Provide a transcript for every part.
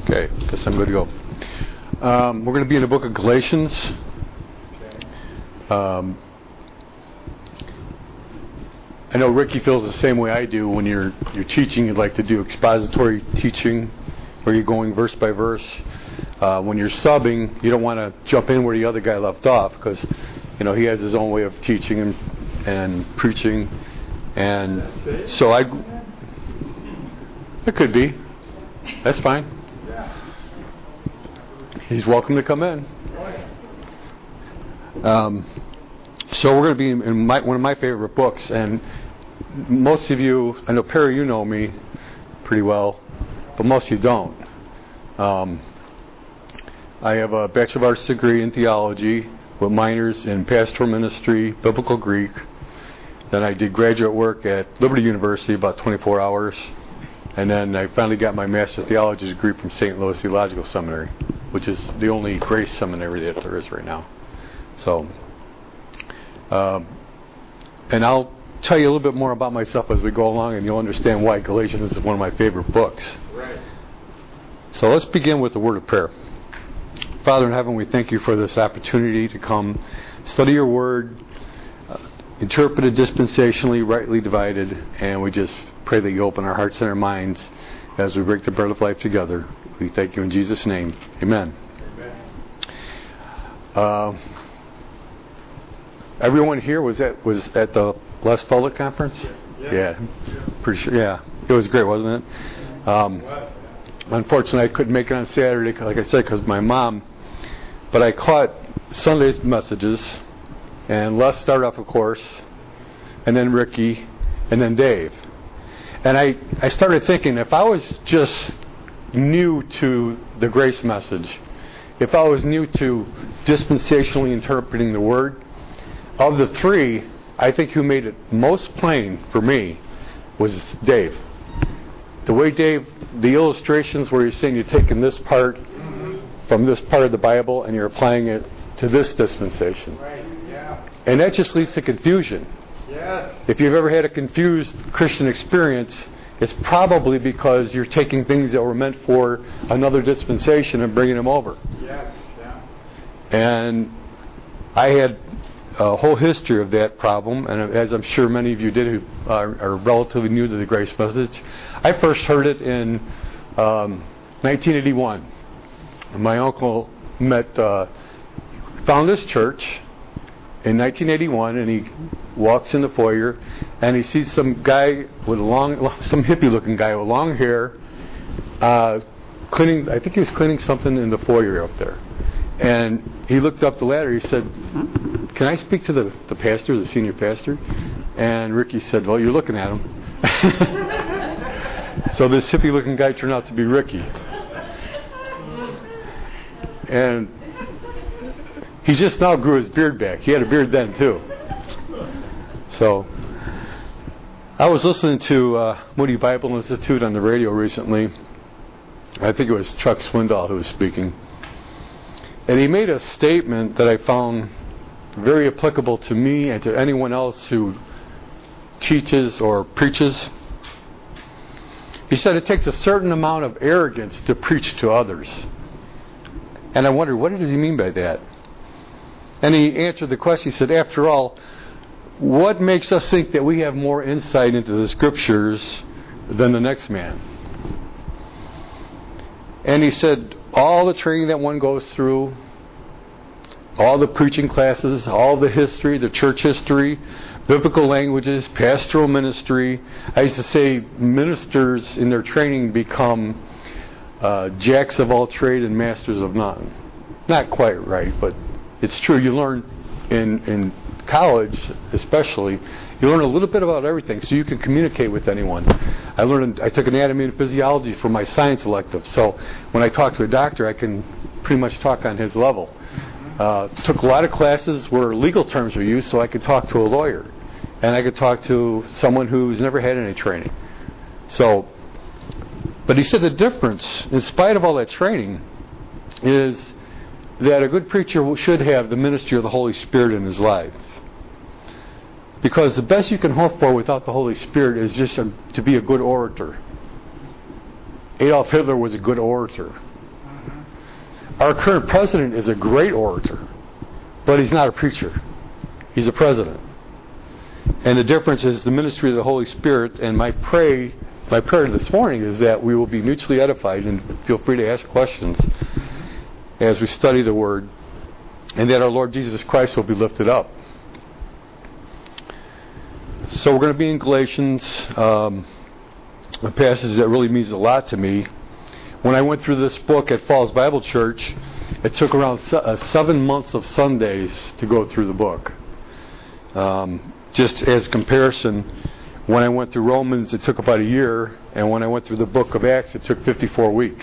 Okay, guess I'm good to go. We're going to be in the book of Galatians. I know Ricky feels the same way I do. When you're teaching, you'd like to do expository teaching, where you're going verse by verse. When you're subbing, you don't want to jump in where the other guy left off, because he has his own way of teaching and preaching, and so it could be. That's fine. He's welcome to come in. So we're going to be in one of my favorite books, and most of you, I know Perry, you know me pretty well, but most of you don't. I have a Bachelor of Arts degree in theology with minors in pastoral ministry, biblical Greek. Then I did graduate work at Liberty University, about 24 hours. And then I finally got my Master of Theology degree from St. Louis Theological Seminary, which is the only grace seminary that there is right now. So, and I'll tell you a little bit more about myself as we go along, and you'll understand why Galatians is one of my favorite books. Right. So let's begin with the word of prayer. Father in heaven, we thank you for this opportunity to come study your word, interpret it dispensationally, rightly divided, and we just pray that you open our hearts and our minds as we break the bread of life together. We thank you in Jesus' name. Amen. Everyone here was at the Les Follett conference? Yeah. Pretty sure. Yeah. It was great, wasn't it? Unfortunately, I couldn't make it on Saturday, like I said, because of my mom. But I caught Sunday's messages, and Les started off, of course, and then Ricky, and then Dave. And I started thinking, if I was just new to the grace message, if I was new to dispensationally interpreting the word, of the three, I think who made it most plain for me was Dave. The way Dave, the illustrations where you're saying you're taking this part from this part of the Bible and you're applying it to this dispensation. Right, yeah. And that just leads to confusion. Yes. If you've ever had a confused Christian experience, it's probably because you're taking things that were meant for another dispensation and bringing them over. Yes. Yeah. And I had a whole history of that problem, and as I'm sure many of you did who are relatively new to the grace message. I first heard it in 1981. My uncle found this church in 1981, and he walks in the foyer, and he sees some guy with some hippie-looking guy with long hair, cleaning. I think he was cleaning something in the foyer up there. And he looked up the ladder. He said, "Can I speak to the pastor, the senior pastor?" And Ricky said, "Well, you're looking at him." So this hippie-looking guy turned out to be Ricky. And he just now grew his beard back. He had a beard then, too. So I was listening to Moody Bible Institute on the radio recently. I think it was Chuck Swindoll who was speaking. And he made a statement that I found very applicable to me and to anyone else who teaches or preaches. He said it takes a certain amount of arrogance to preach to others. And I wondered, what does he mean by that? And he answered the question. He said, after all, what makes us think that we have more insight into the Scriptures than the next man? And he said, all the training that one goes through, all the preaching classes, all the history, the church history, biblical languages, pastoral ministry. I used to say ministers in their training become jacks of all trade and masters of none. Not quite right, but it's true. You learn in college, especially, you learn a little bit about everything, so you can communicate with anyone. I took anatomy and physiology for my science elective, so when I talk to a doctor, I can pretty much talk on his level. Took a lot of classes where legal terms were used, so I could talk to a lawyer, and I could talk to someone who's never had any training. But he said the difference, in spite of all that training, is that a good preacher should have the ministry of the Holy Spirit in his life. Because the best you can hope for without the Holy Spirit is just to be a good orator. Adolf Hitler was a good orator. Our current president is a great orator, but he's not a preacher. He's a president. And the difference is the ministry of the Holy Spirit. And my prayer this morning is that we will be mutually edified, and feel free to ask questions as we study the Word, and that our Lord Jesus Christ will be lifted up. So we're going to be in Galatians, a passage that really means a lot to me. When I went through this book at Falls Bible Church, it took around 7 months of Sundays to go through the book. Just as comparison, when I went through Romans, it took about a year, and when I went through the book of Acts, it took 54 weeks.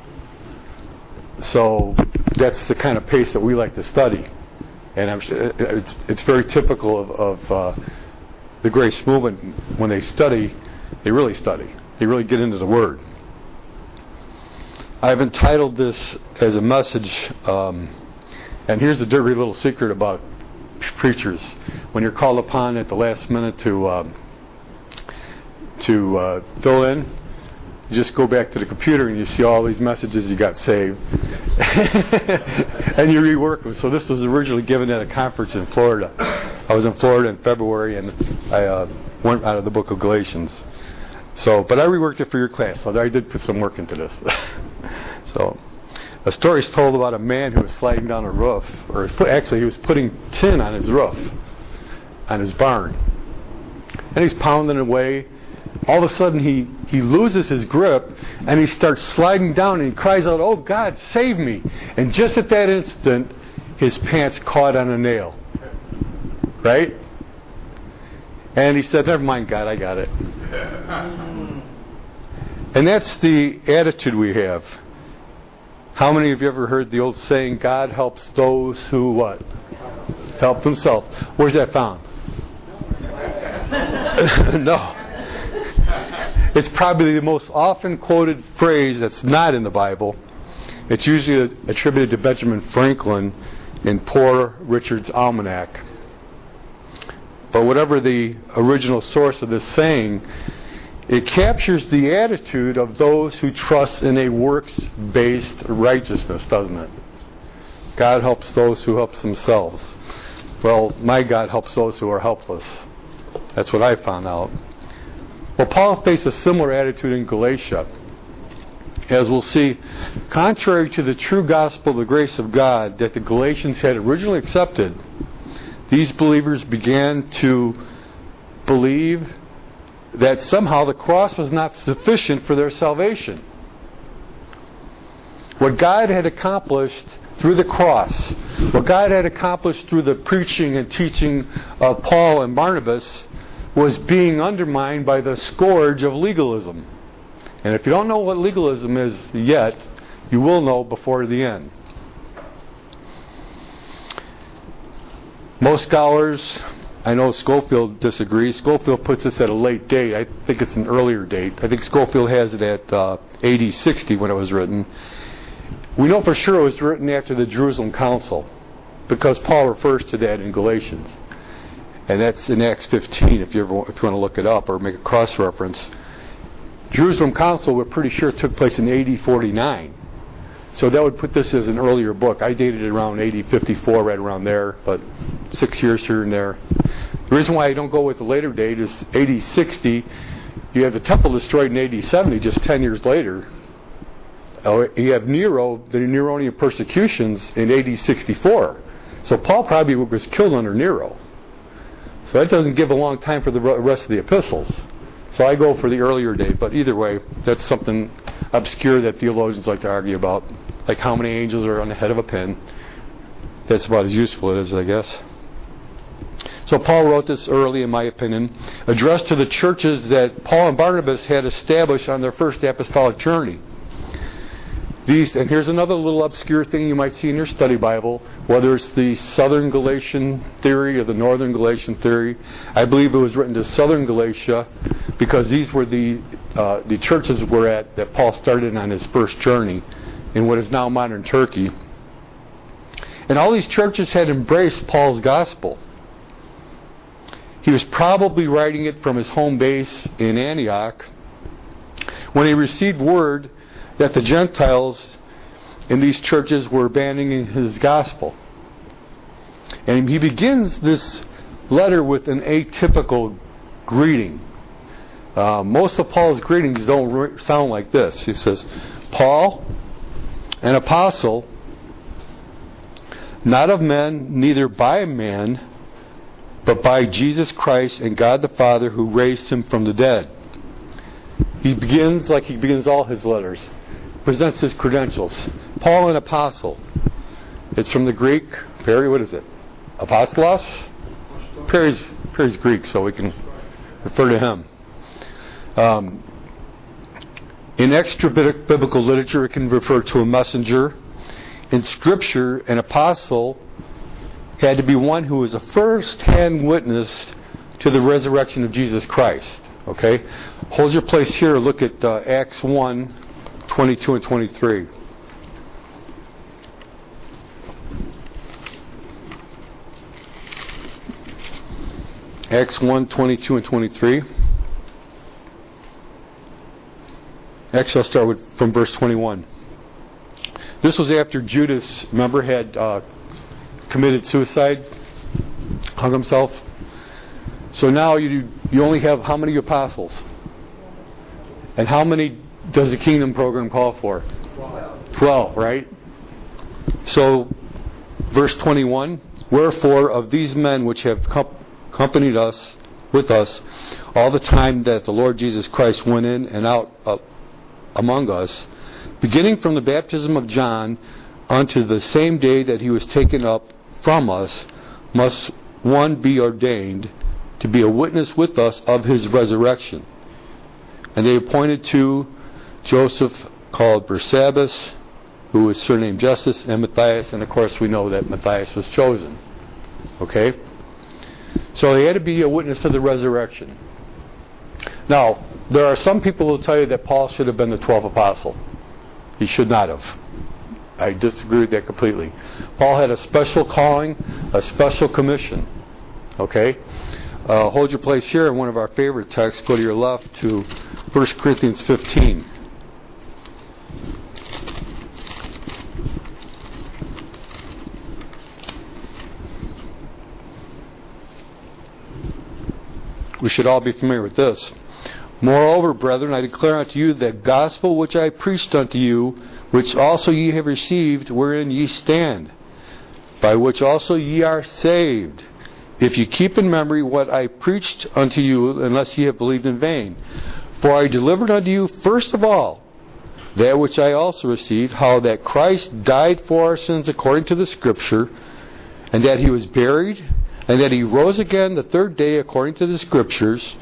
So that's the kind of pace that we like to study. And it's very typical of the Grace Movement. When they study, they really study. They really get into the Word. I've entitled this as a message, and here's a dirty little secret about preachers. When you're called upon at the last minute to fill in, you just go back to the computer and you see all these messages you got saved. And you rework them. So this was originally given at a conference in Florida. I was in Florida in February, and I went out of the book of Galatians. But I reworked it for your class, so I did put some work into this. So, a story is told about a man who was sliding down a roof, or actually he was putting tin on his roof, on his barn. And he's pounding away. All of a sudden he loses his grip, and he starts sliding down, and he cries out, "Oh God, save me!" And just at that instant, his pants caught on a nail. Right? And he said, "Never mind, God, I got it." And that's the attitude we have. How many of you ever heard the old saying, God helps those who what? Help themselves. Where's that found? No. It's probably the most often quoted phrase that's not in the Bible. It's usually attributed to Benjamin Franklin in Poor Richard's Almanac. But whatever the original source of this saying, it captures the attitude of those who trust in a works-based righteousness, doesn't it? God helps those who help themselves. Well, my God helps those who are helpless. That's what I found out. Well, Paul faced a similar attitude in Galatia. As we'll see, contrary to the true gospel of the grace of God that the Galatians had originally accepted, these believers began to believe that somehow the cross was not sufficient for their salvation. What God had accomplished through the cross, what God had accomplished through the preaching and teaching of Paul and Barnabas, was being undermined by the scourge of legalism. And if you don't know what legalism is yet, you will know before the end. Most scholars, I know Scofield disagrees. Scofield puts this at a late date. I think it's an earlier date. I think Scofield has it at AD 60 when it was written. We know for sure it was written after the Jerusalem Council, because Paul refers to that in Galatians. And that's in Acts 15 if you want to look it up or make a cross-reference. Jerusalem Council, we're pretty sure, took place in AD 49. So that would put this as an earlier book. I dated it around AD 54, right around there, but 6 years here and there. The reason why I don't go with the later date is AD 60, you have the temple destroyed in AD 70, just 10 years later. You have Nero, the Neronian persecutions in AD 64. So Paul probably was killed under Nero. So that doesn't give a long time for the rest of the epistles. So I go for the earlier date, but either way, that's something obscure that theologians like to argue about, like how many angels are on the head of a pin. That's about as useful as it is, I guess. So Paul wrote this early, in my opinion, addressed to the churches that Paul and Barnabas had established on their first apostolic journey. And here's another little obscure thing you might see in your study Bible, whether it's the Southern Galatian theory or the Northern Galatian theory. I believe it was written to Southern Galatia because these were the churches were at that Paul started on his first journey in what is now modern Turkey. And all these churches had embraced Paul's gospel. He was probably writing it from his home base in Antioch when he received word that the Gentiles in these churches were abandoning his gospel. And he begins this letter with an atypical greeting. Most of Paul's greetings don't sound like this. He says, Paul, an apostle, not of men, neither by man, but by Jesus Christ and God the Father who raised him from the dead. He begins like he begins all his letters. Presents his credentials. Paul, an apostle. It's from the Greek. Perry, what is it? Apostolos? Perry's Greek, so we can refer to him. In extra-biblical literature, it can refer to a messenger. In Scripture, an apostle had to be one who was a first-hand witness to the resurrection of Jesus Christ. Okay? Hold your place here. Look at Acts 1, 22 and 23. Acts 1, 22 and 23. Actually, I'll start from verse 21. This was after Judas, remember, had committed suicide, hung himself. So now you only have how many apostles? And how many does the kingdom program call for? 12, right? So, verse 21, wherefore of these men which have accompanied us, with us, all the time that the Lord Jesus Christ went in and out among us, beginning from the baptism of John unto the same day that he was taken up from us, must one be ordained to be a witness with us of his resurrection. And they appointed to Joseph called Barsabbas, who was surnamed Justus, and Matthias, and of course we know that Matthias was chosen. Okay? So they had to be a witness of the resurrection. Now, there are some people who will tell you that Paul should have been the 12th apostle. He should not have. I disagree with that completely. Paul had a special calling, a special commission. Okay? Hold your place here in one of our favorite texts. Go to your left to 1 Corinthians 15. We should all be familiar with this. Moreover, brethren, I declare unto you the gospel which I preached unto you, which also ye have received, wherein ye stand, by which also ye are saved, if ye keep in memory what I preached unto you, unless ye have believed in vain. For I delivered unto you first of all that which I also received, how that Christ died for our sins according to the Scripture, and that he was buried, and that he rose again the third day according to the Scriptures.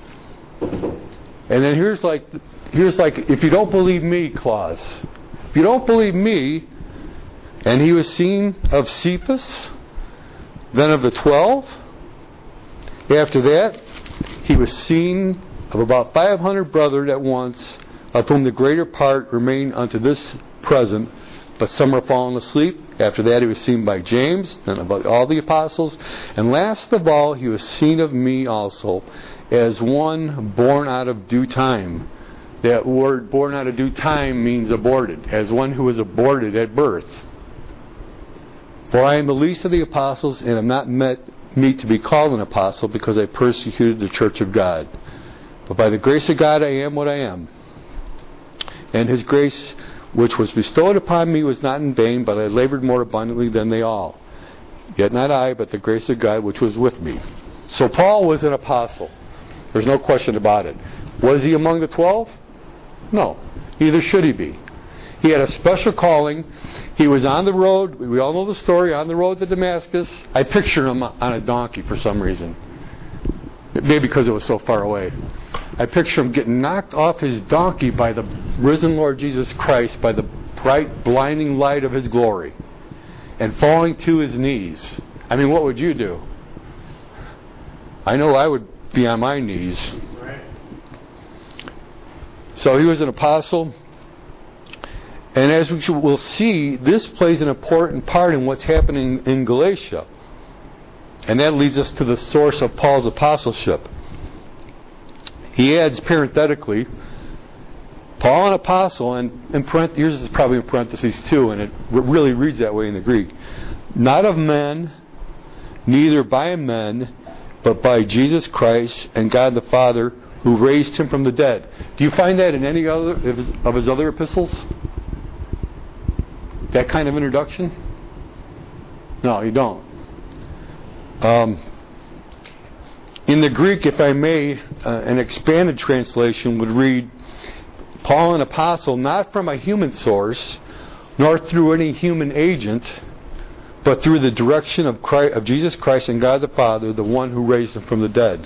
And then here's like if you don't believe me clause. If you don't believe me, and he was seen of Cephas, then of the 12. After that, he was seen of about 500 brethren at once, of whom the greater part remain unto this present, but some are fallen asleep. After that, he was seen by James, and about all the apostles. And last of all, he was seen of me also, as one born out of due time. That word born out of due time means aborted, as one who was aborted at birth. For I am the least of the apostles, and am not meet to be called an apostle, because I persecuted the church of God. But by the grace of God I am what I am. And his grace which was bestowed upon me was not in vain, but I labored more abundantly than they all. Yet not I, but the grace of God which was with me. So Paul was an apostle. There's no question about it. Was he among the 12? No. Neither should he be. He had a special calling. He was on the road. We all know the story. On the road to Damascus. I picture him on a donkey for some reason. Maybe because it was so far away. I picture him getting knocked off his donkey by the risen Lord Jesus Christ, by the bright, blinding light of his glory, and falling to his knees. I mean, what would you do? I know I would be on my knees. So he was an apostle. And as we will see, this plays an important part in what's happening in Galatia. And that leads us to the source of Paul's apostleship. He adds parenthetically, Paul, an apostle, and yours is probably in parentheses too, and it really reads that way in the Greek. Not of men, neither by men, but by Jesus Christ and God the Father, who raised him from the dead. Do you find that in any other of his other epistles? That kind of introduction? No, you don't. In the Greek, if I may, an expanded translation would read, Paul, an apostle, not from a human source, nor through any human agent, but through the direction of Jesus Christ and God the Father, the one who raised him from the dead.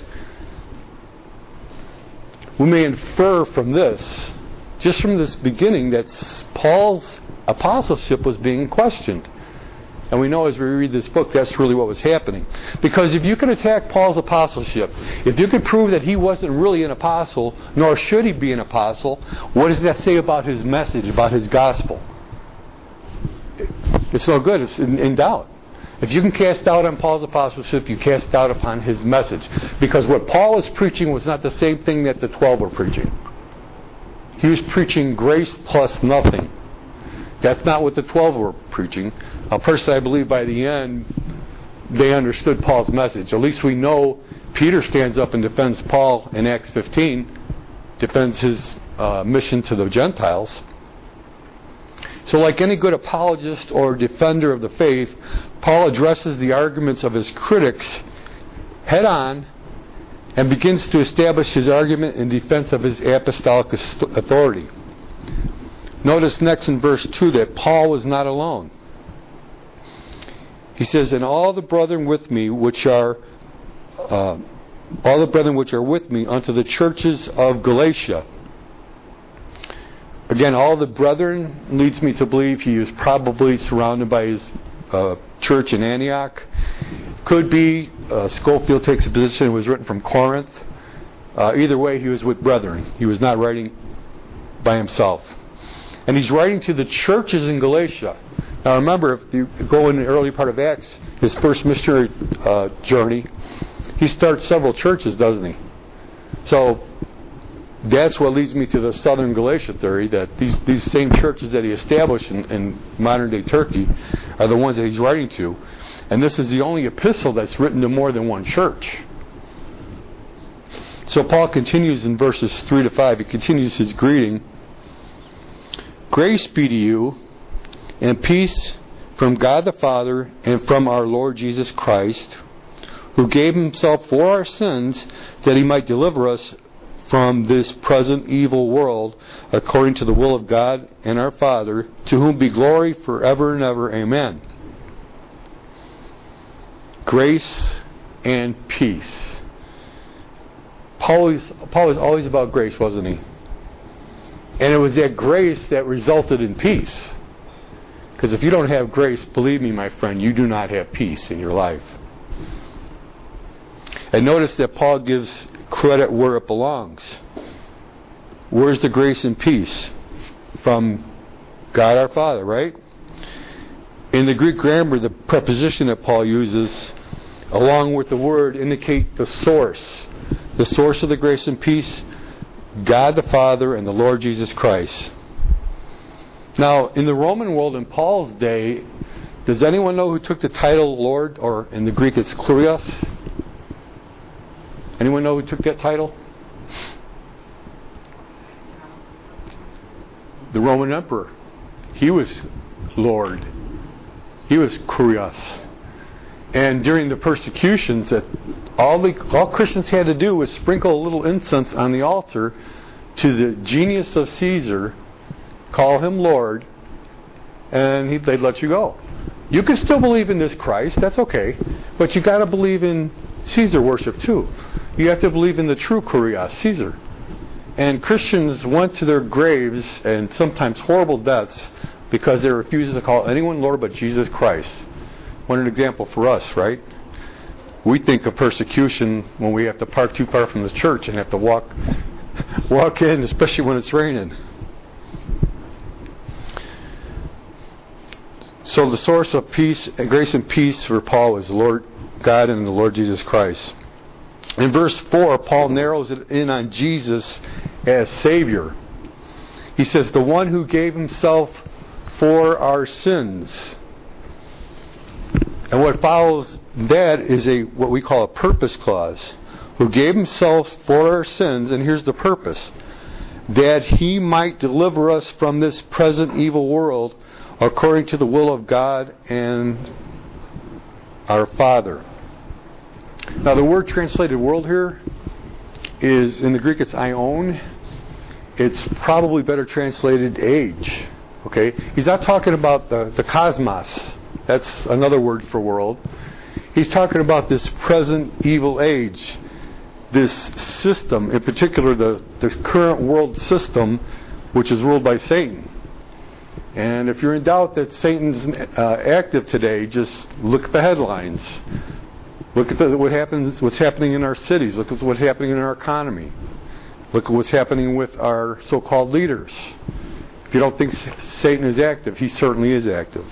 We may infer from this, just from this beginning, that Paul's apostleship was being questioned. And we know as we read this book, that's really what was happening. Because if you can attack Paul's apostleship, if you can prove that he wasn't really an apostle, nor should he be an apostle, what does that say about his message, about his gospel? It's no good. It's in doubt. If you can cast doubt on Paul's apostleship, you cast doubt upon his message. Because what Paul was preaching was not the same thing that the 12 were preaching. He was preaching grace plus nothing. That's not what the 12 were preaching. Personally, I believe by the end, they understood Paul's message. At least we know Peter stands up and defends Paul in Acts 15, defends his mission to the Gentiles. So like any good apologist or defender of the faith, Paul addresses the arguments of his critics head on and begins to establish his argument in defense of his apostolic authority. Notice next in verse 2 that Paul was not alone. He says, "And all the brethren with me which are with me unto the churches of Galatia." Again, all the brethren leads me to believe he was probably surrounded by his church in Antioch. Could be, Scofield takes a position, it was written from Corinth. Either way, he was with brethren. He was not writing by himself. And he's writing to the churches in Galatia. Now remember, if you go in the early part of Acts, his first missionary journey, he starts several churches, doesn't he? So that's what leads me to the southern Galatia theory, that these same churches that he established in modern-day Turkey are the ones that he's writing to. And this is the only epistle that's written to more than one church. So Paul continues in verses 3 to 5. He continues his greeting. "Grace be to you, and peace from God the Father and from our Lord Jesus Christ, who gave himself for our sins that he might deliver us from this present evil world, according to the will of God and our Father, to whom be glory forever and ever. Amen." Grace and peace. Paul was always about grace, wasn't he? And it was that grace that resulted in peace. Because if you don't have grace, believe me, my friend, you do not have peace in your life. And notice that Paul gives credit where it belongs. Where's the grace and peace? From God our Father, right? In the Greek grammar, the preposition that Paul uses, along with the word, indicate the source. The source of the grace and peace, God the Father and the Lord Jesus Christ. Now, in the Roman world in Paul's day, does anyone know who took the title Lord, or in the Greek it's Kurios? Anyone know who took that title? The Roman emperor. He was Lord. He was Kurios. And during the persecutions, that all Christians had to do was sprinkle a little incense on the altar to the genius of Caesar, call him Lord, and they'd let you go. You can still believe in this Christ, that's okay, but you got to believe in Caesar worship too. You have to believe in the true Kurios, Caesar. And Christians went to their graves, and sometimes horrible deaths, because they refused to call anyone Lord but Jesus Christ. What an example for us, right? We think of persecution when we have to park too far from the church and have to walk in, especially when it's raining. So the source of peace, grace and peace for Paul is the Lord God and the Lord Jesus Christ. In verse 4, Paul narrows it in on Jesus as Savior. He says, the one who gave himself for our sins. And what follows that is what we call a purpose clause. Who gave himself for our sins, and here's the purpose, that he might deliver us from this present evil world according to the will of God and our Father. Now the word translated world here is, in the Greek it's aion. It's probably better translated age. Okay? He's not talking about the cosmos. That's another word for world. He's talking about this present evil age. This system, in particular the current world system, which is ruled by Satan. And if you're in doubt that Satan's active today, just look at the headlines. Look at what's happening in our cities. Look at what's happening in our economy. Look at what's happening with our so-called leaders. If you don't think Satan is active, he certainly is active.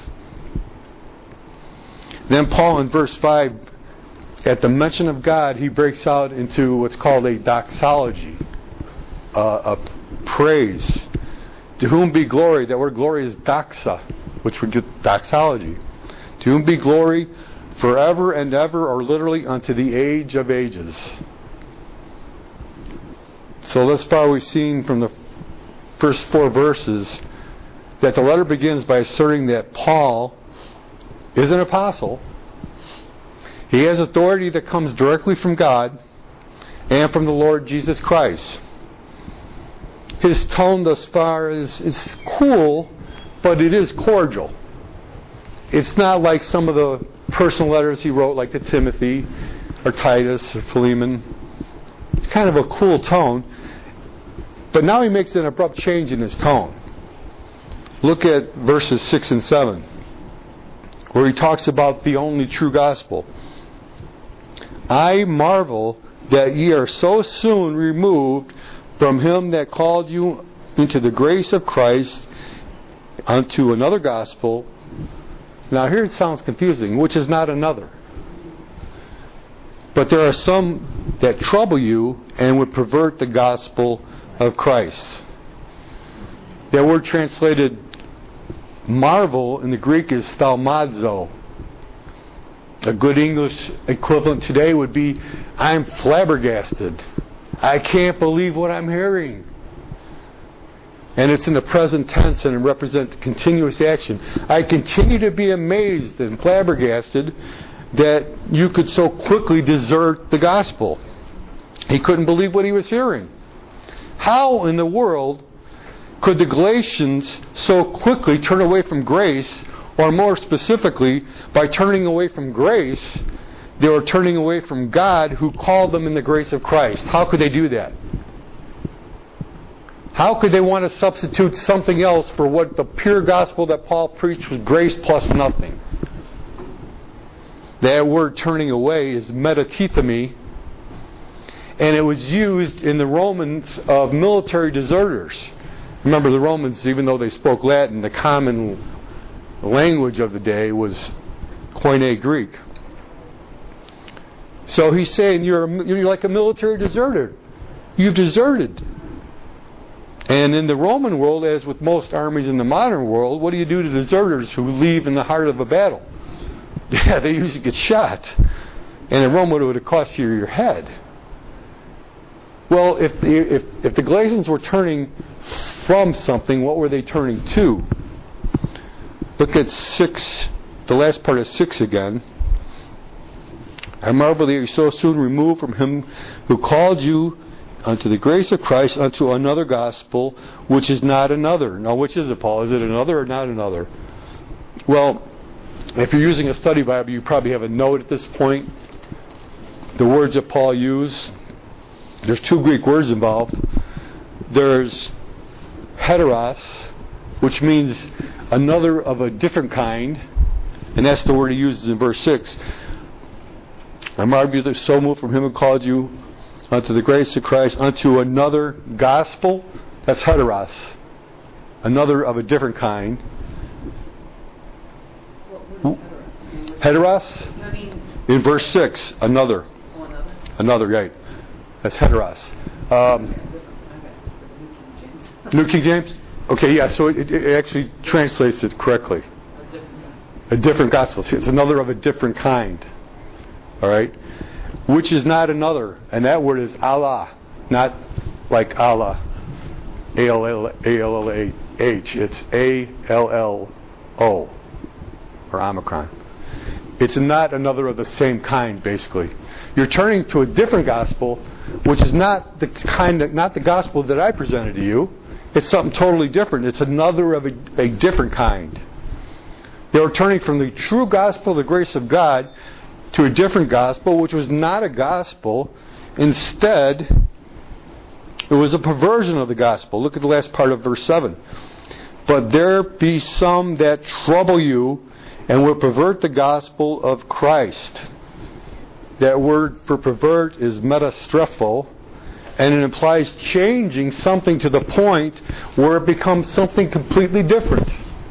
Then Paul in verse 5, at the mention of God, he breaks out into what's called a doxology, a praise. To whom be glory, that word glory is doxa, which would get doxology. To whom be glory forever and ever, or literally unto the age of ages. So thus far we've seen from the first 4 verses that the letter begins by asserting that Paul is an apostle. He has authority that comes directly from God and from the Lord Jesus Christ. His tone thus far is cool, but it is cordial. It's not like some of the personal letters he wrote, like to Timothy or Titus or Philemon. It's kind of a cool tone. But now he makes an abrupt change in his tone. Look at verses 6 and 7, where he talks about the only true gospel. I marvel that ye are so soon removed from him that called you into the grace of Christ unto another gospel. Now here it sounds confusing, which is not another. But there are some that trouble you and would pervert the gospel of Christ. That word translated marvel in the Greek is thaumazo. A good English equivalent today would be, I'm flabbergasted. I can't believe what I'm hearing. And it's in the present tense and it represents continuous action. I continue to be amazed and flabbergasted that you could so quickly desert the gospel. He couldn't believe what he was hearing. How in the world could the Galatians so quickly turn away from grace? Or more specifically, by turning away from grace, they were turning away from God who called them in the grace of Christ. How could they do that? How could they want to substitute something else for what the pure gospel that Paul preached was grace plus nothing? That word turning away is metatithemi, and it was used in the Romans of military deserters. Remember, the Romans, even though they spoke Latin, the common language of the day was Koine Greek. So he's saying you're like a military deserter. You've deserted. And in the Roman world, as with most armies in the modern world, what do you do to deserters who leave in the heart of a battle? Yeah, they usually get shot. And in Rome, it would have cost you your head. Well, if the Galatians were turning from something, what were they turning to? Look at 6, the last part of 6 again. I marvel that you so soon removed from him who called you unto the grace of Christ unto another gospel, which is not another. Now, which is it, Paul? Is it another or not another? Well, if you're using a study Bible, you probably have a note at this point. The words that Paul used, there's 2 Greek words involved. There's heteros, which means another of a different kind, and that's the word he uses in verse 6. I marvel that so moved from him who called you unto the grace of Christ unto another gospel. That's heteros, another of a different kind. Heteros? In verse 6, another. Another, right. That's heteros. New King James? Okay, yeah, so it actually translates it correctly. A different gospel. See, it's another of a different kind. All right? Which is not another. And that word is Allah. Not like Allah. A-L-L-A-H. It's A-L-L-O. Or Omicron. It's not another of the same kind, basically. You're turning to a different gospel, which is not the gospel that I presented to you. It's something totally different. It's another of a different kind. They were turning from the true gospel, the grace of God, to a different gospel, which was not a gospel. Instead, it was a perversion of the gospel. Look at the last part of verse 7. But there be some that trouble you and will pervert the gospel of Christ. That word for pervert is metastrepho, and it implies changing something to the point where it becomes something completely different.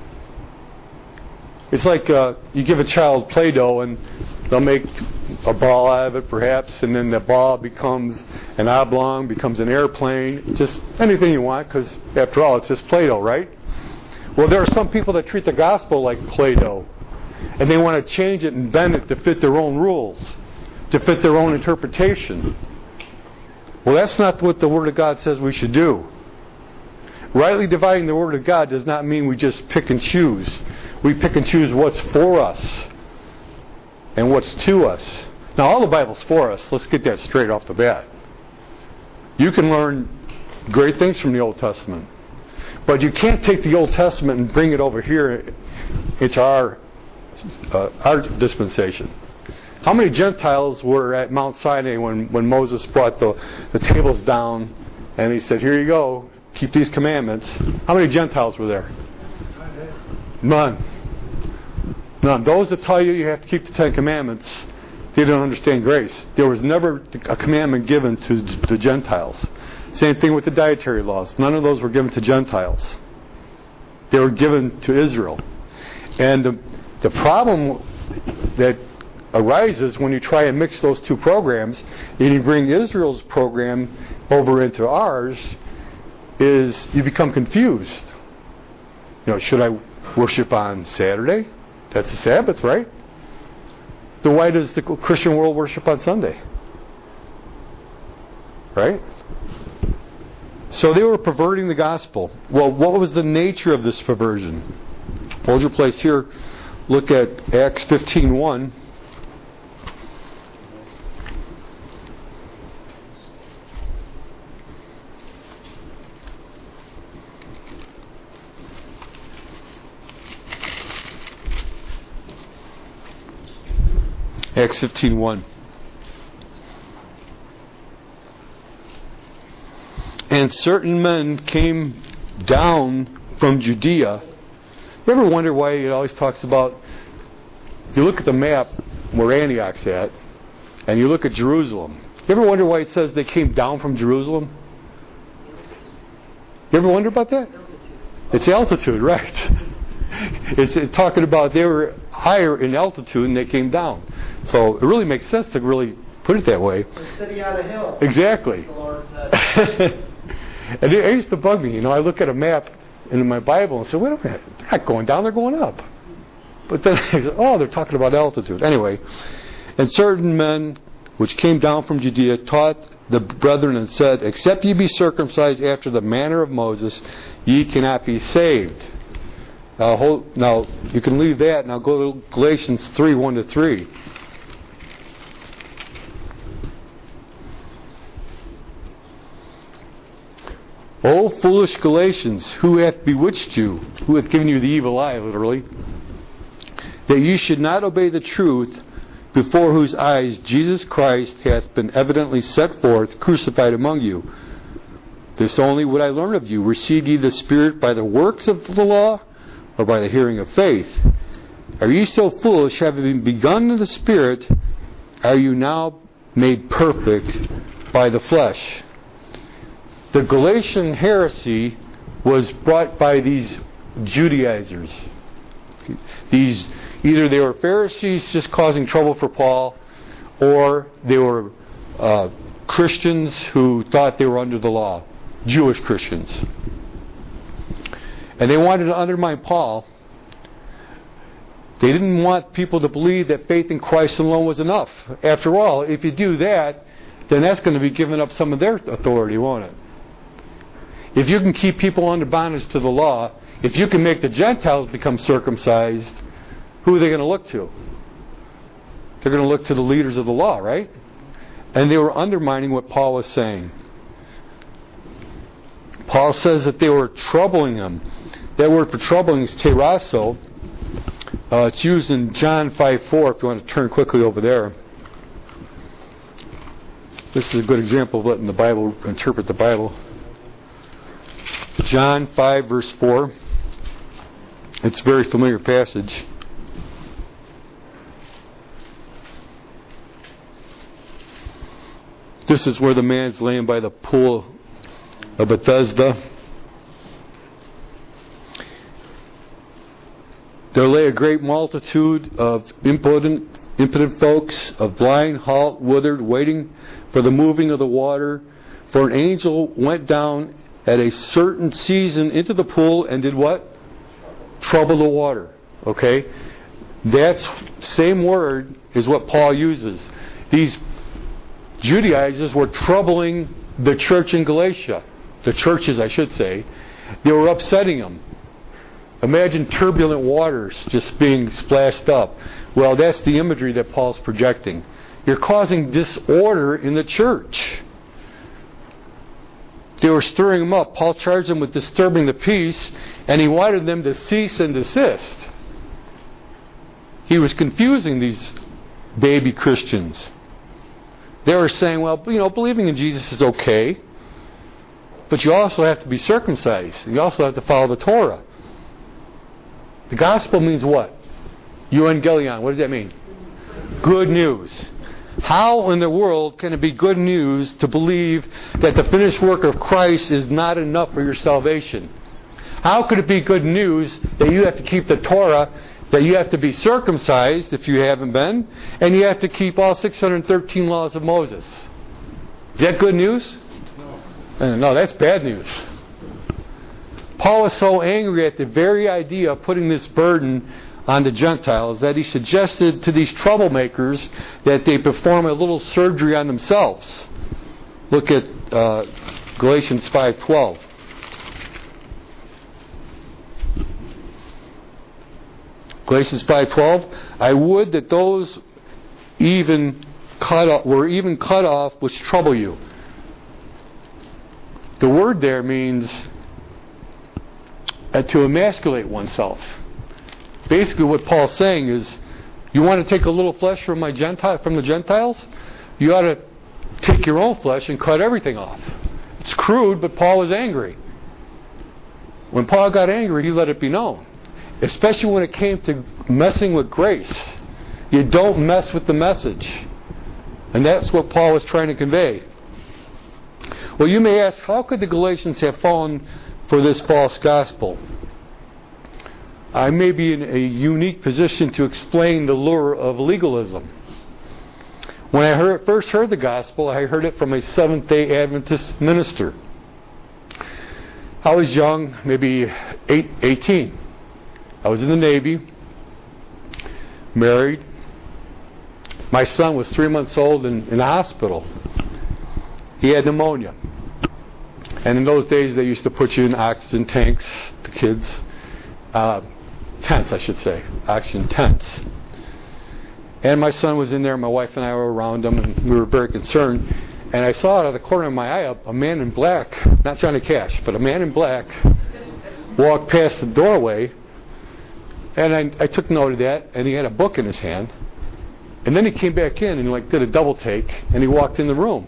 It's like you give a child Play-Doh and they'll make a ball out of it perhaps, and then the ball becomes an oblong, becomes an airplane, just anything you want, because after all it's just Play-Doh, right? Well, there are some people that treat the gospel like Play-Doh, and they want to change it and bend it to fit their own rules, to fit their own interpretation. Well, that's not what the Word of God says we should do. Rightly dividing the Word of God does not mean we just pick and choose. We pick and choose what's for us and what's to us. Now, all the Bible's for us. Let's get that straight off the bat. You can learn great things from the Old Testament, but you can't take the Old Testament and bring it over here into our dispensation. How many Gentiles were at Mount Sinai when Moses brought the tables down and he said, here you go, keep these commandments? How many Gentiles were there? None. Those that tell you have to keep the Ten Commandments, they don't understand grace. There was never a commandment given to the Gentiles. Same thing with the dietary laws. None of those were given to Gentiles. They were given to Israel. And the problem that arises when you try and mix those two programs and you bring Israel's program over into ours is you become confused. Should I worship on Saturday? That's the Sabbath, right? Then why does the Christian world worship on Sunday? Right? So they were perverting the gospel. Well, what was the nature of this perversion? Hold your place here. Look at Acts 15:1. Acts 15:1. And certain men came down from Judea. You ever wonder why it always talks about, you look at the map where Antioch's at, and you look at Jerusalem. You ever wonder why it says they came down from Jerusalem? You ever wonder about that? It's altitude, right? It's talking about they were higher in altitude and they came down. So it really makes sense to really put it that way. The city on a hill. Exactly. The Lord said. And it used to bug me. I look at a map in my Bible and say, wait a minute, they're not going down, they're going up. But then I said, they're talking about altitude. Anyway, and certain men which came down from Judea taught the brethren and said, except ye be circumcised after the manner of Moses, ye cannot be saved. Now you can leave that. Now go to Galatians 3:1-3. O foolish Galatians, who hath bewitched you, who hath given you the evil eye, literally, that ye should not obey the truth, before whose eyes Jesus Christ hath been evidently set forth, crucified among you. This only would I learn of you. Received ye the Spirit by the works of the law, or by the hearing of faith? Are ye so foolish, having begun in the Spirit, are you now made perfect by the flesh? The Galatian heresy was brought by these Judaizers. Either they were Pharisees just causing trouble for Paul, or they were Christians who thought they were under the law, Jewish Christians. and they wanted to undermine Paul. They didn't want people to believe that faith in Christ alone was enough. After all, if you do that, then that's going to be giving up some of their authority, won't it? If you can keep people under bondage to the law, if you can make the Gentiles become circumcised, who are they going to look to? They're going to look to the leaders of the law, right? And they were undermining what Paul was saying. Paul says that they were troubling him. That word for troubling is terasso. It's used in John 5:4, if you want to turn quickly over there. This is a good example of letting the Bible interpret the Bible. John 5, verse 4. It's a very familiar passage. This is where the man's laying by the pool of Bethesda. There lay a great multitude of impotent folks, of blind, halt, withered, waiting for the moving of the water. For an angel went down at a certain season into the pool and did what? Trouble the water. Okay? That same word is what Paul uses. These Judaizers were troubling the church in Galatia. The churches, I should say. They were upsetting them. Imagine turbulent waters just being splashed up. Well, that's the imagery that Paul's projecting. You're causing disorder in the church. They were stirring them up. Paul charged them with disturbing the peace, and he wanted them to cease and desist. He was confusing these baby Christians. They were saying, well, believing in Jesus is okay, but you also have to be circumcised. You also have to follow the Torah. The gospel means what? Euangelion. What does that mean? Good news. How in the world can it be good news to believe that the finished work of Christ is not enough for your salvation? How could it be good news that you have to keep the Torah, that you have to be circumcised if you haven't been, and you have to keep all 613 laws of Moses? Is that good news? No, that's bad news. Paul was so angry at the very idea of putting this burden on the Gentiles that he suggested to these troublemakers that they perform a little surgery on themselves. Look at Galatians 5:12. Galatians 5:12. I would that those were even cut off which trouble you. The word there means to emasculate oneself. Basically what Paul's saying is, you want to take a little flesh from the Gentiles? You ought to take your own flesh and cut everything off. It's crude, but Paul was angry. When Paul got angry, he let it be known. Especially when it came to messing with grace. You don't mess with the message. And that's what Paul was trying to convey. Well, you may ask, how could the Galatians have fallen for this false gospel? I may be in a unique position to explain the lure of legalism. When I first heard the gospel, I heard it from a Seventh-day Adventist minister. I was young, maybe 18. I was in the Navy, married. My son was 3 months old in the hospital. He had pneumonia. And in those days, they used to put you in oxygen tanks, the kids. Tents, I should say. Oxygen tents. And my son was in there, my wife and I were around him, and we were very concerned. And I saw out of the corner of my eye a man in black, not Johnny Cash, but a man in black, walked past the doorway. And I took note of that, and he had a book in his hand. And then he came back in and did a double take, and he walked in the room.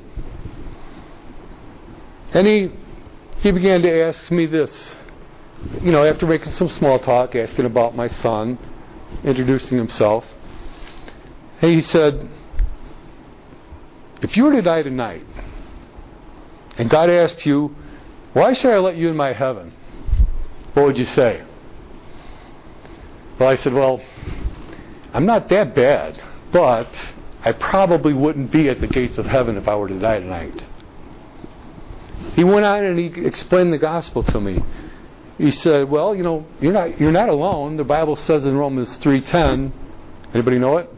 And he began to ask me this, after making some small talk, asking about my son, introducing himself. And he said, if you were to die tonight, and God asked you, why should I let you in my heaven? What would you say? Well, I said, well, I'm not that bad, but I probably wouldn't be at the gates of heaven if I were to die tonight. He went on and he explained the gospel to me. he said, well, you're not alone. The Bible says in Romans 3:10. Anybody know it?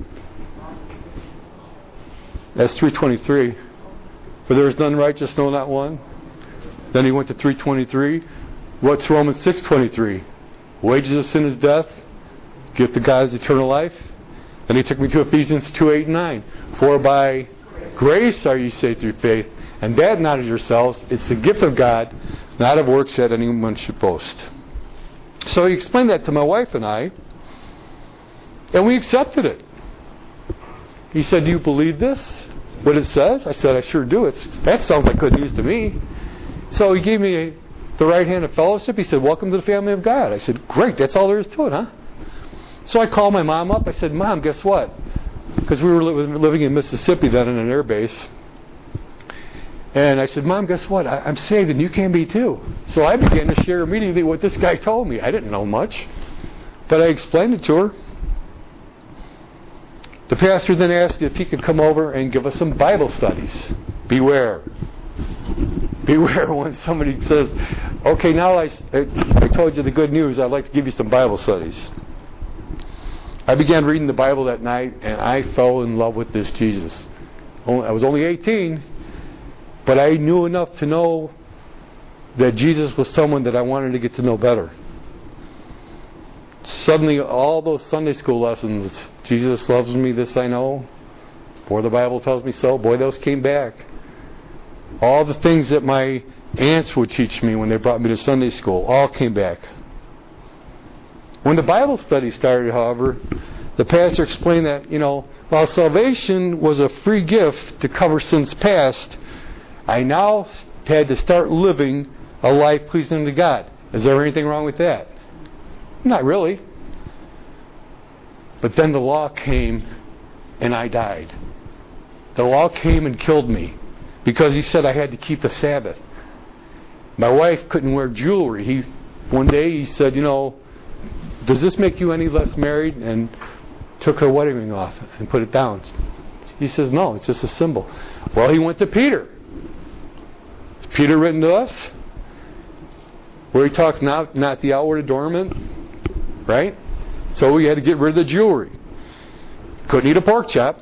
That's 3:23. For there is none righteous, no, not one. Then he went to 3:23. What's Romans 6:23? Wages of sin is death. Gift of God is eternal life. Then he took me to Ephesians 2:8-9. For by grace are ye saved through faith, and that not of yourselves. It's the gift of God, not of works that anyone should boast. So he explained that to my wife and I, and we accepted it. He said, do you believe this? What it says? I said, I sure do. That sounds like good news to me. So he gave me the right hand of fellowship. He said, welcome to the family of God. I said, great, that's all there is to it, huh? So I called my mom up. I said, Mom, guess what? Because we were living in Mississippi then in an air base. And I said, Mom, guess what? I'm saved and you can be too. So I began to share immediately what this guy told me. I didn't know much, but I explained it to her. The pastor then asked if he could come over and give us some Bible studies. Beware. Beware when somebody says, okay, now I told you the good news, I'd like to give you some Bible studies. I began reading the Bible that night, and I fell in love with this Jesus. I was only 18, but I knew enough to know that Jesus was someone that I wanted to get to know better. Suddenly, all those Sunday school lessons, Jesus loves me, this I know, for the Bible tells me so, boy, those came back. All the things that my aunts would teach me when they brought me to Sunday school, all came back. When the Bible study started, however, the pastor explained that, while salvation was a free gift to cover sins past, I now had to start living a life pleasing to God. Is there anything wrong with that? Not really. But then the law came and I died. The law came and killed me because he said I had to keep the Sabbath. My wife couldn't wear jewelry. One day he said, does this make you any less married? And took her wedding ring off and put it down. He says, no, it's just a symbol. Well, he went to Peter. Is Peter written to us? Where he talks not the outward adornment, right? So we had to get rid of the jewelry. Couldn't eat a pork chop.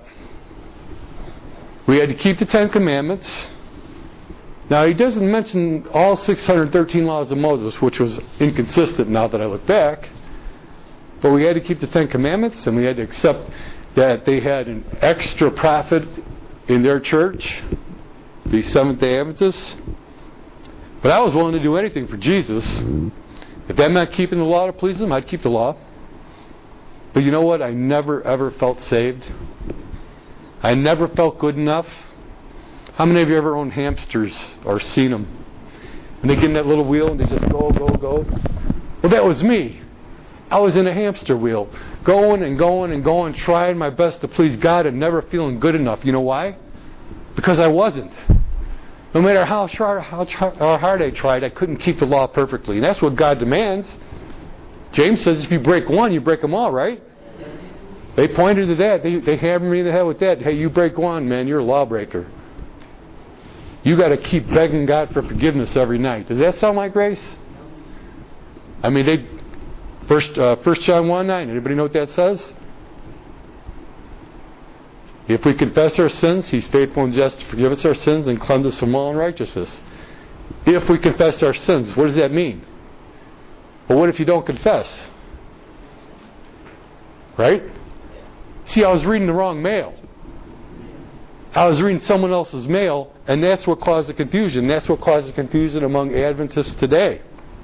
We had to keep the 10 Commandments. Now, he doesn't mention all 613 laws of Moses, which was inconsistent now that I look back. But we had to keep the 10 Commandments, and we had to accept that they had an extra prophet in their church, the Seventh-day Adventists. But I was willing to do anything for Jesus. If that meant keeping the law to please Him, I'd keep the law. But you know what? I never, ever felt saved. I never felt good enough. How many of you ever owned hamsters or seen them? And they get in that little wheel and they just go, go, go. Well, that was me. I was in a hamster wheel, going and going and going, trying my best to please God and never feeling good enough. You know why? Because I wasn't. No matter how hard I tried, I couldn't keep the law perfectly. And that's what God demands. James says if you break one, you break them all, right? They pointed to that. They hammered me in the head with that. Hey, you break one, man, you're a lawbreaker. You got to keep begging God for forgiveness every night. Does that sound like grace? I mean, First John 1:9. Anybody know what that says? If we confess our sins, He's faithful and just to forgive us our sins and cleanse us from all unrighteousness. If we confess our sins, what does that mean? Well, what if you don't confess? Right? See, I was reading the wrong mail. I was reading someone else's mail, and that's what caused the confusion. That's what causes confusion among Adventists today.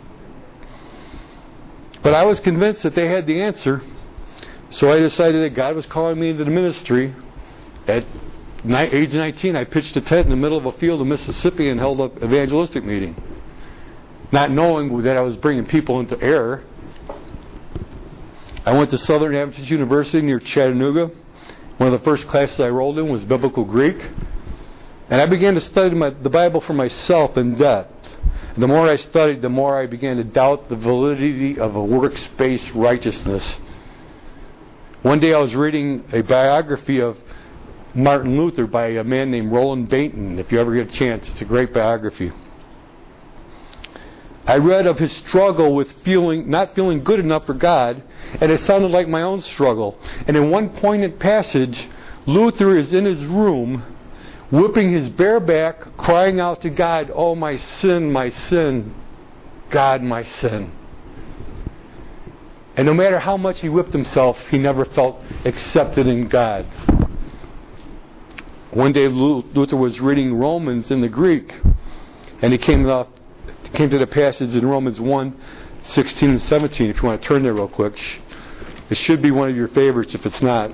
But I was convinced that they had the answer, so I decided that God was calling me into the ministry. At age 19, I pitched a tent in the middle of a field in Mississippi and held an evangelistic meeting, not knowing that I was bringing people into error. I went to Southern Adventist University near Chattanooga. One of the first classes I enrolled in was Biblical Greek. And I began to study the Bible for myself in depth. The more I studied, the more I began to doubt the validity of a works-based righteousness. One day I was reading a biography of Martin Luther by a man named Roland Bainton. If you ever get a chance, it's a great biography. I read of his struggle with not feeling good enough for God, and it sounded like my own struggle. And in one poignant passage, Luther is in his room, whipping his bare back, crying out to God, "Oh, my sin, God, my sin." And no matter how much he whipped himself, he never felt accepted in God. One day Luther was reading Romans in the Greek, and he came to the passage in Romans 1:16 and 17. If you want to turn there real quick. It should be one of your favorites if it's not.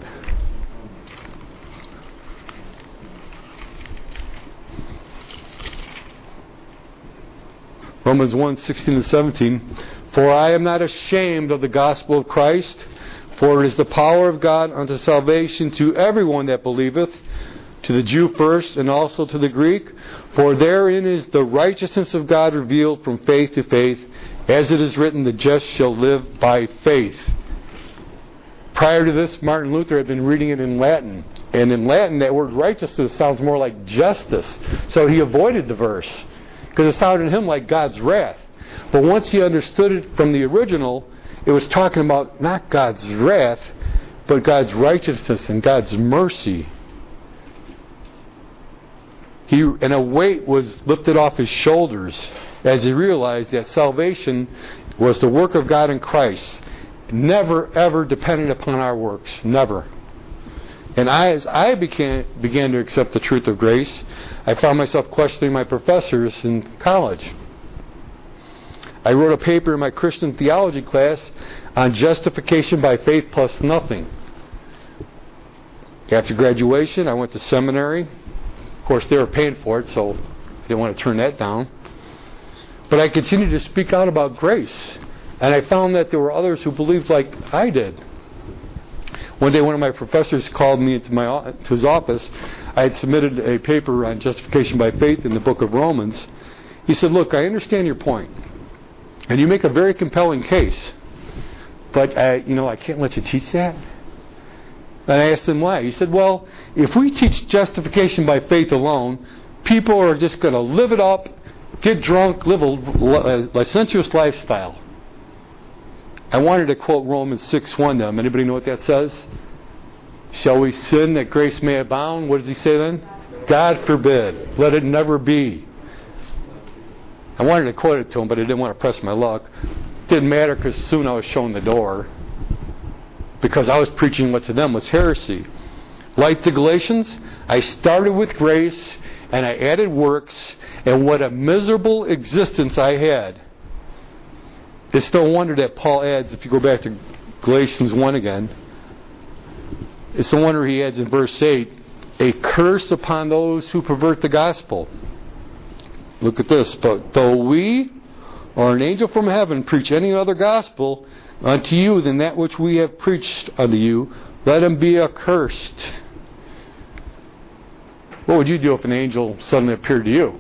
Romans 1:16 and 17. For I am not ashamed of the gospel of Christ, for it is the power of God unto salvation to everyone that believeth, to the Jew first, and also to the Greek. For therein is the righteousness of God revealed from faith to faith, as it is written, the just shall live by faith. Prior to this, Martin Luther had been reading it in Latin. And in Latin, that word righteousness sounds more like justice. So he avoided the verse, because it sounded to him like God's wrath. But once he understood it from the original, it was talking about not God's wrath, but God's righteousness and God's mercy. And a weight was lifted off his shoulders as he realized that salvation was the work of God in Christ, never ever dependent upon our works, never. And as I began to accept the truth of grace, I found myself questioning my professors in college. I wrote a paper in my Christian theology class on justification by faith plus nothing. After graduation, I went to seminary. Of course, they were paying for it, so I didn't want to turn that down. But I continued to speak out about grace. And I found that there were others who believed like I did. One day, one of my professors called me into his office. I had submitted a paper on justification by faith in the book of Romans. He said, "Look, I understand your point. And you make a very compelling case. But, I can't let you teach that." And I asked him why. He said, "Well, if we teach justification by faith alone, people are just going to live it up, get drunk, live a licentious lifestyle." I wanted to quote Romans 6:1 to him. Anybody know what that says? Shall we sin that grace may abound? What does he say then? God forbid. Let it never be. I wanted to quote it to him, but I didn't want to press my luck. It didn't matter because soon I was shown the door. Because I was preaching what to them was heresy. Like the Galatians, I started with grace and I added works, and what a miserable existence I had. It's no wonder that Paul adds, if you go back to Galatians 1 again, it's no wonder he adds in verse 8, a curse upon those who pervert the gospel. Look at this. But though we or an angel from heaven preach any other gospel unto you than that which we have preached unto you, let him be accursed. What would you do if an angel suddenly appeared to you?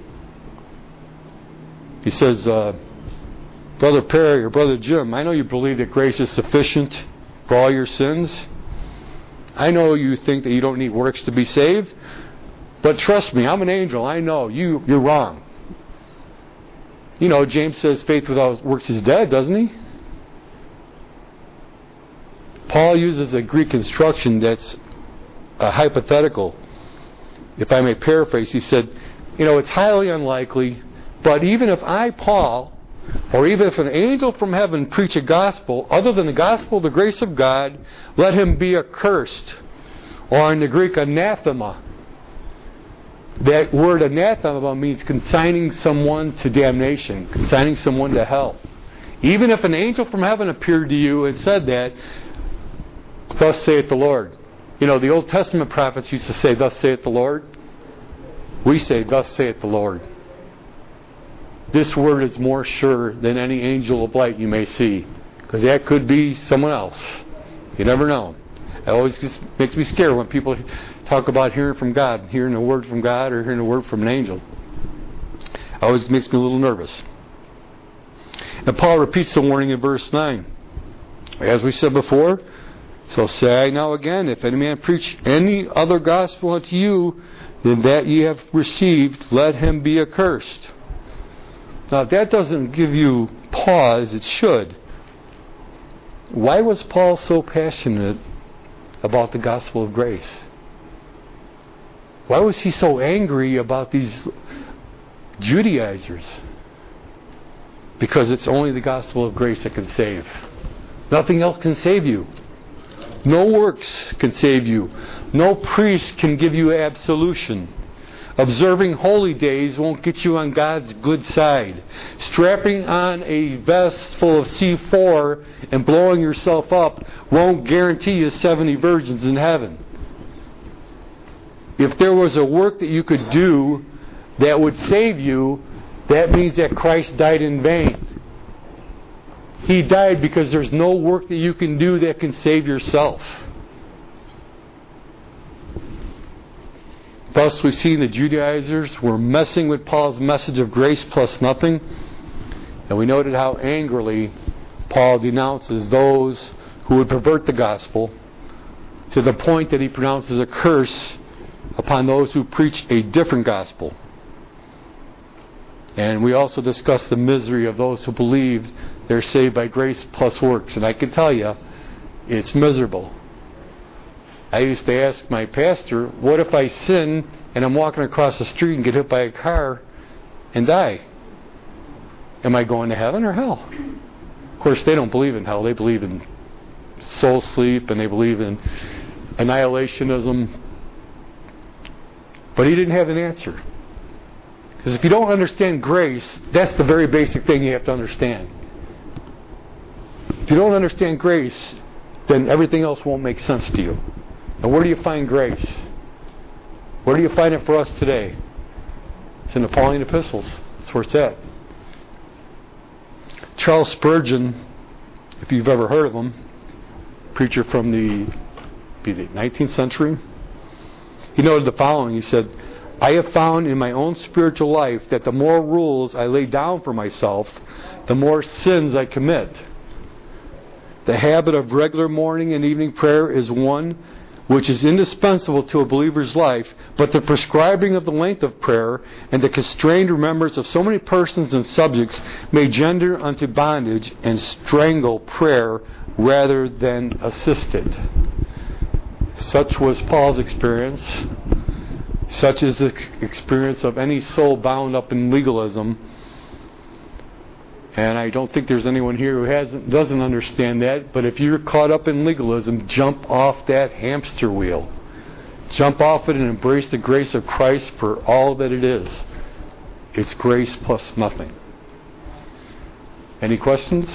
He says, Brother Perry or Brother Jim, I know you believe that grace is sufficient for all your sins. I know you think that you don't need works to be saved. But trust me, I'm an angel. I know you're wrong. You know, James says faith without works is dead, doesn't he? Paul uses a Greek construction that's hypothetical. If I may paraphrase, he said, it's highly unlikely, but even if I, Paul, or even if an angel from heaven preach a gospel other than the gospel of the grace of God, let him be accursed. Or in the Greek, anathema. That word anathema means consigning someone to damnation, consigning someone to hell. Even if an angel from heaven appeared to you and said that, thus saith the Lord. The Old Testament prophets used to say, thus saith the Lord. We say, thus saith the Lord. This word is more sure than any angel of light you may see, because that could be someone else. You never know. It always just makes me scared when people talk about hearing from God, hearing a word from God or hearing a word from an angel. It always makes me a little nervous. And Paul repeats the warning in verse 9. As we said before, so say I now again, if any man preach any other gospel unto you than that ye have received, let him be accursed. Now, if that doesn't give you pause, it should. Why was Paul so passionate about the gospel of grace? Why was he so angry about these Judaizers? Because it's only the gospel of grace that can save. Nothing else can save you. No works can save you. No priest can give you absolution. Observing holy days won't get you on God's good side. Strapping on a vest full of C4 and blowing yourself up won't guarantee you 70 virgins in heaven. If there was a work that you could do that would save you, that means that Christ died in vain. He died because there's no work that you can do that can save yourself. Thus, we've seen the Judaizers were messing with Paul's message of grace plus nothing. And we noted how angrily Paul denounces those who would pervert the gospel to the point that he pronounces a curse upon those who preach a different gospel. And we also discussed the misery of those who believe they're saved by grace plus works. And I can tell you, it's miserable. I used to ask my pastor, what if I sin and I'm walking across the street and get hit by a car and die? Am I going to heaven or hell? Of course, they don't believe in hell. They believe in soul sleep and they believe in annihilationism. But he didn't have an answer. Because if you don't understand grace, that's the very basic thing you have to understand. If you don't understand grace, then everything else won't make sense to you. And where do you find grace? Where do you find it for us today? It's in the Pauline epistles. That's where it's at. Charles Spurgeon, if you've ever heard of him, preacher from the 19th century, he noted the following. He said, I have found in my own spiritual life that the more rules I lay down for myself, the more sins I commit. The habit of regular morning and evening prayer is one which is indispensable to a believer's life, but the prescribing of the length of prayer and the constrained remembrance of so many persons and subjects may gender unto bondage and strangle prayer rather than assist it. Such was Paul's experience. Such is the experience of any soul bound up in legalism. And I don't think there's anyone here who doesn't understand that. But if you're caught up in legalism, jump off that hamster wheel. Jump off it and embrace the grace of Christ for all that it is. It's grace plus nothing. Any questions?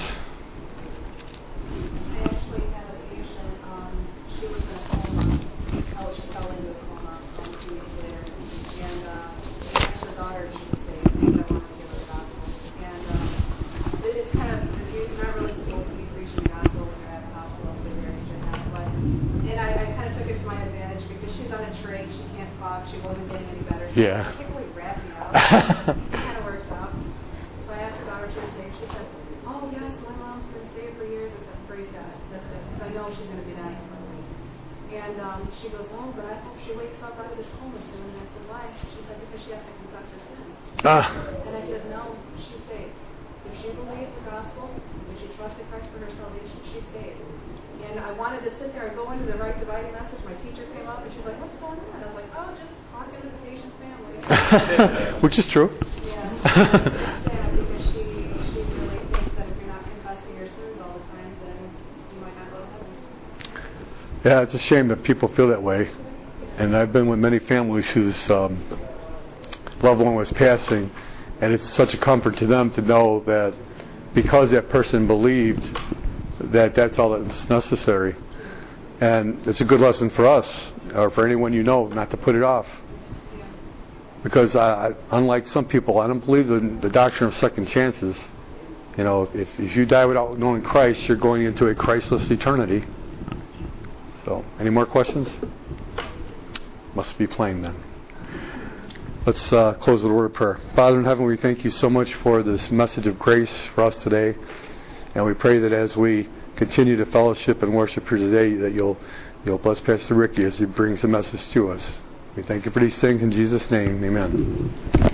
I actually had a patient, she was in a coma. She fell into a coma 2 weeks later. And I asked her daughter if she was safe, because I wanted to give her the gospel. And it's kind of, you're not really supposed to be preaching the gospel when you're at a hospital, so very strict on it. But, and I kind of took it to my advantage because she's on a trach, she can't talk, she wasn't getting any better. She can't really wrap me out. It kind of works out. So I asked her daughter if she was safe. She said, oh yes, my mom's been saved for years. I said, praise God. That's it. Because I know she's going to be dying for a week. And she goes, oh, but I hope she wakes up out of this coma soon. And I said, why? She said, because she has to confess her sins. And I said, no, she's saved. If she believes the gospel, if she trusted Christ for her salvation, she's saved. And I wanted to sit there and go into the right dividing message. My teacher came up and she's like, what's going on? I was like, oh, just talking to the patient's family. Which is true. Yeah. It's sad because she really thinks that if you're not confessing your sins all the time, then you might not go to heaven. Yeah, it's a shame that people feel that way. And I've been with many families whose loved one was passing, and it's such a comfort to them to know that because that person believed that that's all that's necessary. And it's a good lesson for us, or for anyone you know, not to put it off. Because unlike some people, I don't believe in the doctrine of second chances. You know, if you die without knowing Christ, you're going into a Christless eternity. So, any more questions? Must be plain then. Let's close with a word of prayer. Father in heaven, we thank you so much for this message of grace for us today. And we pray that as we continue to fellowship and worship here today, that you'll bless Pastor Ricky as he brings the message to us. We thank you for these things in Jesus' name. Amen.